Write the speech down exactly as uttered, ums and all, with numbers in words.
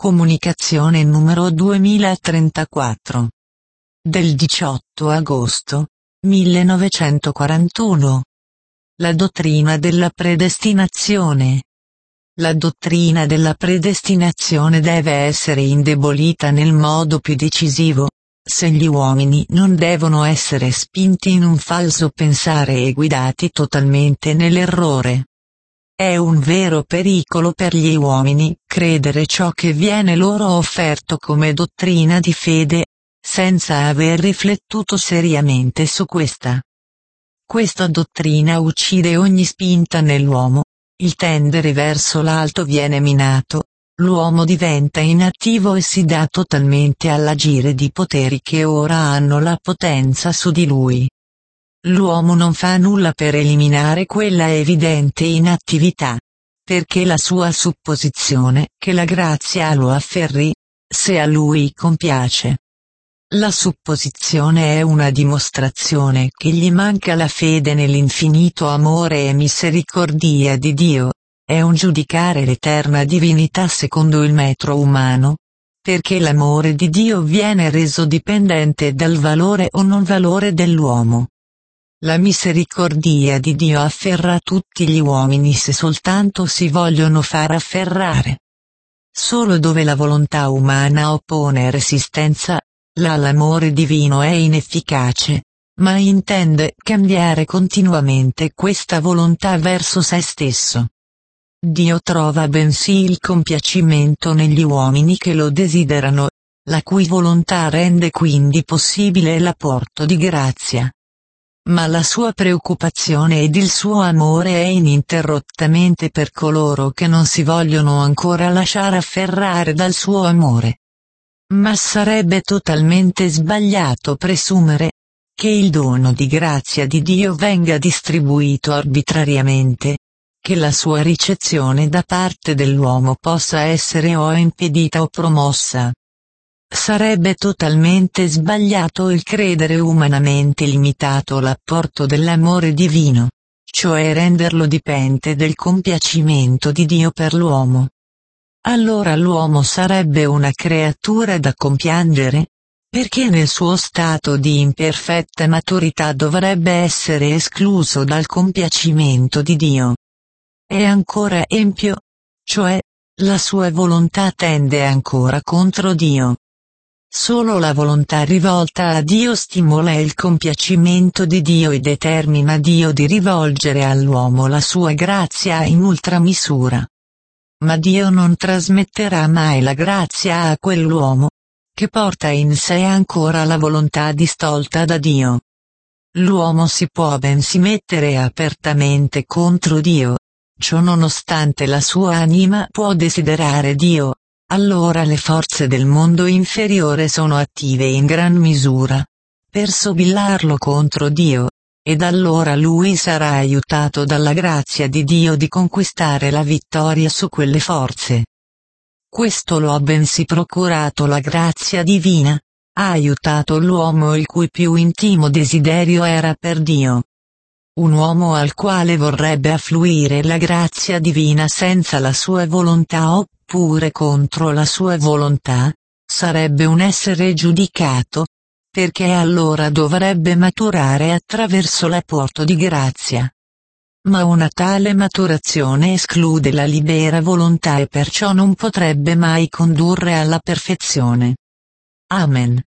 Comunicazione numero duemilatrentaquattro. Del diciotto agosto millenovecentoquarantuno. La dottrina della predestinazione. La dottrina della predestinazione deve essere indebolita nel modo più decisivo, se gli uomini non devono essere spinti in un falso pensare e guidati totalmente nell'errore. È un vero pericolo per gli uomini credere ciò che viene loro offerto come dottrina di fede, senza aver riflettuto seriamente su questa. Questa dottrina uccide ogni spinta nell'uomo, il tendere verso l'alto viene minato, l'uomo diventa inattivo e si dà totalmente all'agire di poteri che ora hanno la potenza su di lui. L'uomo non fa nulla per eliminare quella evidente inattività, perché la sua supposizione che la grazia lo afferri, se a lui compiace. La supposizione è una dimostrazione che gli manca la fede nell'infinito amore e misericordia di Dio, è un giudicare l'eterna divinità secondo il metro umano, perché l'amore di Dio viene reso dipendente dal valore o non valore dell'uomo. La misericordia di Dio afferra tutti gli uomini se soltanto si vogliono far afferrare. Solo dove la volontà umana oppone resistenza, là l'amore divino è inefficace, ma intende cambiare continuamente questa volontà verso se stesso. Dio trova bensì il compiacimento negli uomini che lo desiderano, la cui volontà rende quindi possibile l'apporto di grazia. Ma la sua preoccupazione ed il suo amore è ininterrottamente per coloro che non si vogliono ancora lasciare afferrare dal suo amore. Ma sarebbe totalmente sbagliato presumere che il dono di grazia di Dio venga distribuito arbitrariamente, che la sua ricezione da parte dell'uomo possa essere o impedita o promossa. Sarebbe totalmente sbagliato il credere umanamente limitato l'apporto dell'amore divino, cioè renderlo dipendente del compiacimento di Dio per l'uomo. Allora l'uomo sarebbe una creatura da compiangere, perché nel suo stato di imperfetta maturità dovrebbe essere escluso dal compiacimento di Dio. È ancora empio, cioè, la sua volontà tende ancora contro Dio. Solo la volontà rivolta a Dio stimola il compiacimento di Dio e determina Dio di rivolgere all'uomo la sua grazia in ultramisura. Ma Dio non trasmetterà mai la grazia a quell'uomo, che porta in sé ancora la volontà distolta da Dio. L'uomo si può bensì mettere apertamente contro Dio, ciò nonostante la sua anima può desiderare Dio. Allora le forze del mondo inferiore sono attive in gran misura per sobillarlo contro Dio, ed allora lui sarà aiutato dalla grazia di Dio di conquistare la vittoria su quelle forze. Questo lo ha bensì procurato la grazia divina, ha aiutato l'uomo il cui più intimo desiderio era per Dio. Un uomo al quale vorrebbe affluire la grazia divina senza la sua volontà oppure contro la sua volontà, sarebbe un essere giudicato, perché allora dovrebbe maturare attraverso l'apporto di grazia. Ma una tale maturazione esclude la libera volontà e perciò non potrebbe mai condurre alla perfezione. Amen.